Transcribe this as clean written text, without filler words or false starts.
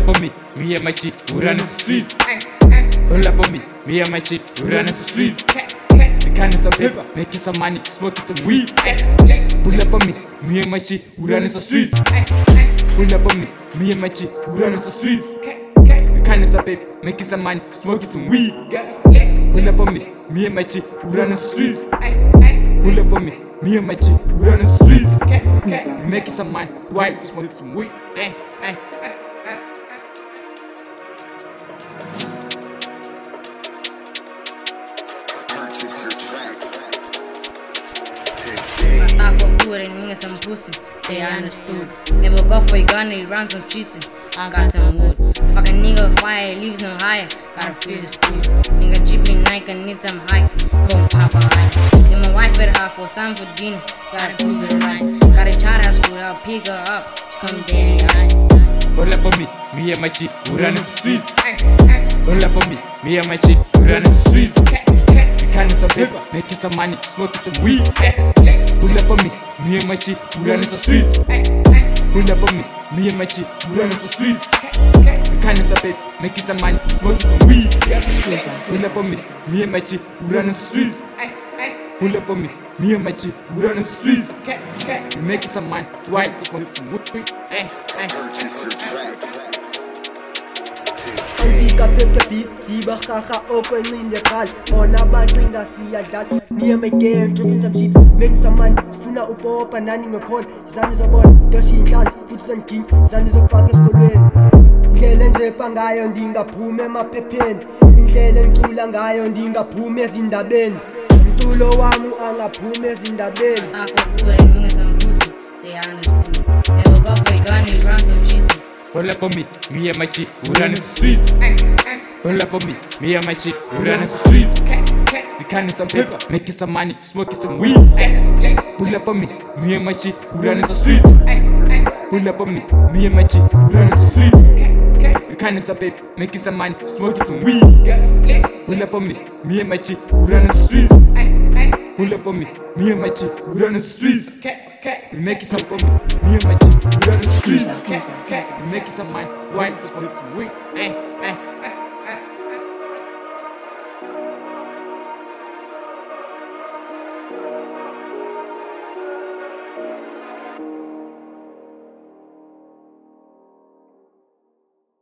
up on me and my chick, we run the streets. Pull up on me and my chick, we run the streets. The kind of some paper, making some money, smoking some weed. Pull up on me and my chick, we run the streets. Pull up on me and my chick, we run the streets. The kind of some paper, making some money, smoking some weed. Pull up on me and my chick, we run the streets. Pull up on me and my chick, we run the streets. We making some money, while smoking some weed. I fuck good and niggas some pussy, they understood. Never go for a gun, he runs some cheating. I got some wood. Fuck a nigga fire, leaves him higher. Gotta feel the squeeze. Nigga Jeepy Nike, need some high. Go pop ice. Get my wife at her for some for dinner. Gotta cook the rice. Got a child at school, I'll pick her up. She come dead in ice. Pull up on me and my chick, we run the streets. Pull up on me and my chick, we run the streets. We kind of some paper, making some money, smoking some weed. Pull up on me and my chick, we run the streets. Pull up on me and my chick, we run the streets. We kind of some paper, making some money, smoking some weed. Pull up on me and my chick, we run the streets. Pull up on me and my chick, we run the streets. We making some money, while smoking some weed. Purchase your tracks. Antika peskepi, diba kaka open in the car. On a bad thing I see a that. Me and my gang dropping some shit, making some money. Funa upo panani ngepon. Zan is a bon, doshi in class, foot some king. Zan is a fuckers kolwen. Indlela ngrepa ngayo ndingaphume emaphepeni. Indlela ngicula ngayo ndingaphume ezindabeni. Umculo wami angaphume ezindabeni. I fuck good and niggas some pussy, they understood. Never go for a gun, he runs some cheating. Pull up on me and my chick, we run the streets. Pull up on me and my chick, we run the streets. We kind of some paper, making some money, smoking some weed. Pull up on me and my chick, we run the streets. Pull up on me and my chick, we run the streets. We kind of some paper, making some money, smoking some weed. Pull up on me and my chick, we run the streets. Pull up on me and my chick, we run the streets. We making some for me and my chick, we run the streets. We making some money, white, smoking some weed.